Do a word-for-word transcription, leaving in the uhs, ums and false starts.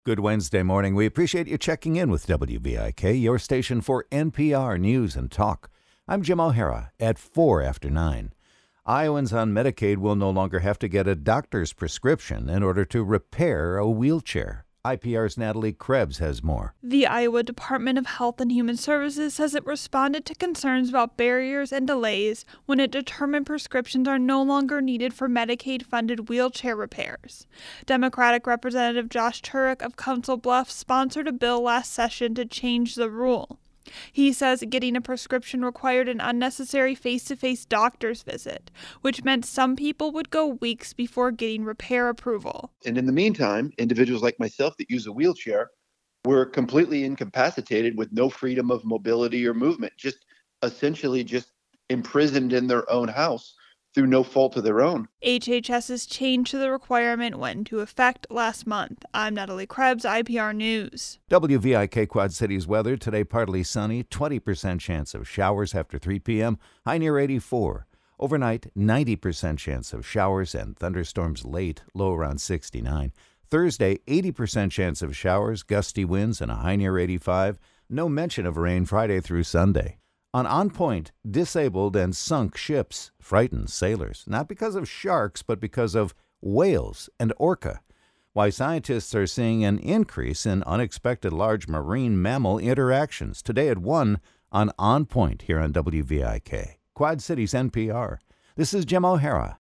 Good Wednesday morning. We appreciate you checking in with W V I K, your station for N P R News and Talk. I'm Jim O'Hara at four after nine. Iowans on Medicaid will no longer have to get a doctor's prescription in order to repair a wheelchair. I P R's Natalie Krebs has more. The Iowa Department of Health and Human Services says it responded to concerns about barriers and delays when it determined prescriptions are no longer needed for Medicaid-funded wheelchair repairs. Democratic Representative Josh Turek of Council Bluffs sponsored a bill last session to change the rule. He says getting a prescription required an unnecessary face-to-face doctor's visit, which meant some people would go weeks before getting repair approval. And in the meantime, individuals like myself that use a wheelchair were completely incapacitated with no freedom of mobility or movement, just essentially just imprisoned in their own house through no fault of their own. HHS's change to the requirement went into effect last month. I'm Natalie Krebs, I P R News. W V I K Quad Cities weather. Today partly sunny, twenty percent chance of showers after three p.m., high near eighty-four. Overnight, ninety percent chance of showers and thunderstorms late, low around sixty-nine. Thursday, eighty percent chance of showers, gusty winds, and a high near eighty-five. No mention of rain Friday through Sunday. On On Point, disabled and sunk ships frighten sailors, not because of sharks, but because of whales and orca. Why scientists are seeing an increase in unexpected large marine mammal interactions. Today at one on On Point here on W V I K. Quad Cities N P R. This is Jim O'Hara